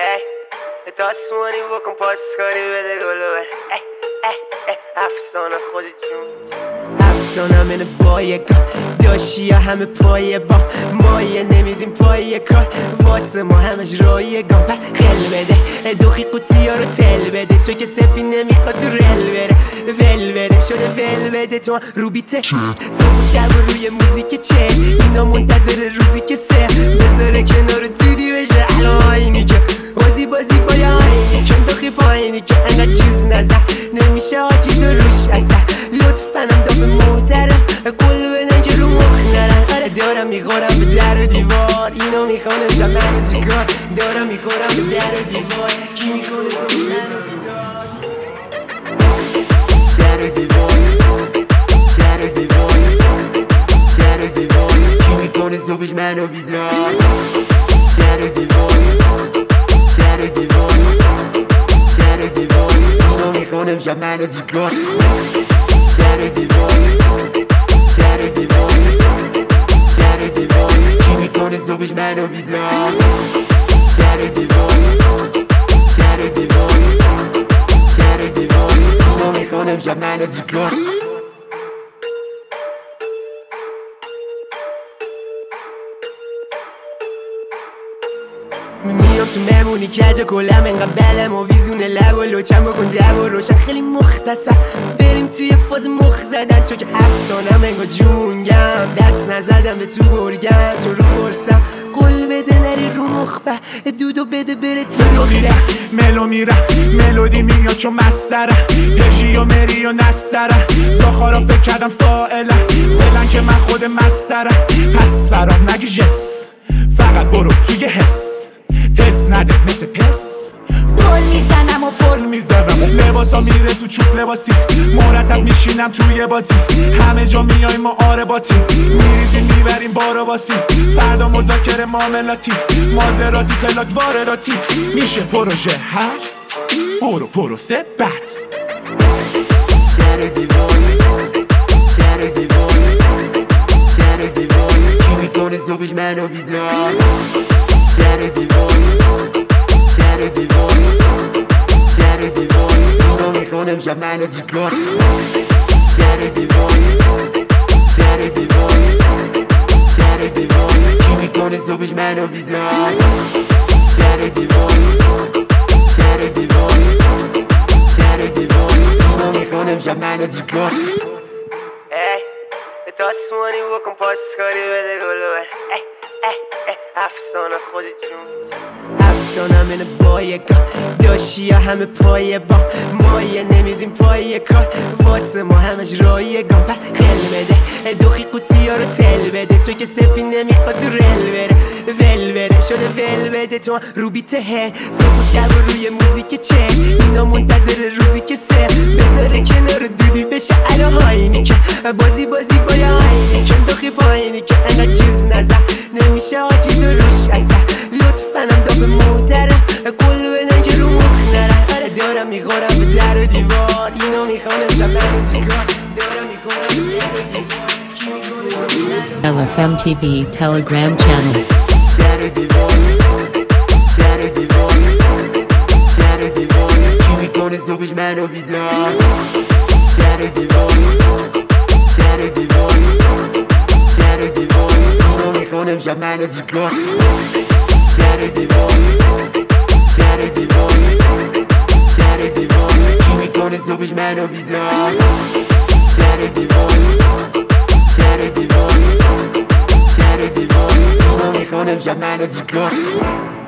دستمانی بکن پاسکاری بده گلوه افسانه خود جون افسانه منه با یکا داشی یا همه پایه با مایه نمیدیم پایه کار واسه ما همش رایگان پس خل بده دوخی قوطی ها رو تل بده تو که سفی نمیخواد تو رل بره ول بره شده ول بده تو رو بیته صبح شب روی موزیک چه اینا منتظر روزی که سه بذاره کنار دودی بشه الان آینی که بازی با یا آینی که داخی پایینی که انقدر چیز نزن نمیشه آجی تو روش اصلا لطفا هم دافه محتره قول بدن که رو مخ نرن آره دارم میخورم به در و دیوار اینو میخوانم شب منو چیکار دارم میخورم به در و دیوار کی میکنه تو منو بیدار در و دیوار در و دیوار در و دیوار کی میکنه صبحش منو بیدار در و دیوار در و دیوار در و دیوار اینو میخوانم شب منو چیکار در و دیوار در و دیوار در و دیوار کی میکنه صبحش منو بیدار در و دیوار در و دیوار در و دیوار اینو میخوانم شب منو چیکار میام تو مهمونی کجا کلم انقدر بلم و ویزونه لب و لوچم بکن دب و روشن خیلی مختصر بریم توی فاز مخ زدن چون که افسانم انگار جونگم دست نزدم به تو برگم تو رو برسم قول بده نری رو مخبه دودو بده بره تو ملو میره ملو میره ملودی میاد چون مستره هجی و مری و نستره زاخارا فکر کردم فائله فعلا که من خود مستره پس برام نگی جس فقط برو توی حس تز نده مثل پس بال میزنم و فرم میزنم لباسا میره تو چوب لباسی مرتب میشینم توی بازی همه جا میایم ما آرباتی میریزیم میبریم بارو باسی فردا مذاکره معاملاتی مازراتی پلاک وارداتی میشه پروژه هر برو پروسه بد در و دیوار در و دیوار در و دیوار کی میکنه صبحش منو بیدار در و دیوار در و دیوار در و دیوار اینو میخوانم شب منو چیکار در و دیوار در و دیوار در و دیوار کی میکنه صبحش منو بیدار در و دیوار در و دیوار در و دیوار اینو میخوانم شب منو چیکار دستمانی بکن پاسکاری بده گلوه افسانه خود جون افسانه منه با یکا داشی یا همه پایه با مایه نمیدیم پایه کار واسه ما همش رایگان پس خل بده دوخی قوطی ها رو تل بده تو که سفی نمیخواد تو رل بره ول بره شده ول بده تو رو بیته صبح شب روی موزیک چه اینا منتظر روزی که سه بذاره کنار دودی بشه الان آینی که بازی با یا آینی که دوخی پایینی که انقدر چیز نزن نمیشه آجی تو روش اصلا لطفا هم دافه محتره قول بدن که رو مخ نرن آره دارم میخورم به در و دیوار اینو میخوانم شب منو چیکار دارم میخورم به در و دیوار کی میکنه LFM TV Telegram channel در و دیوار در و دیوار در و دیوار کی میکنه صبحش منو بیدار در و دیوار در و دیوار در و دیوار اینو میخوانم شب منو چیکار در و دیوار در و دیوار در و دیوار کی میکنه صبحش منو بیدار در و دیوار در و دیوار در و دیوار اینو میخوانم شب منو چیکار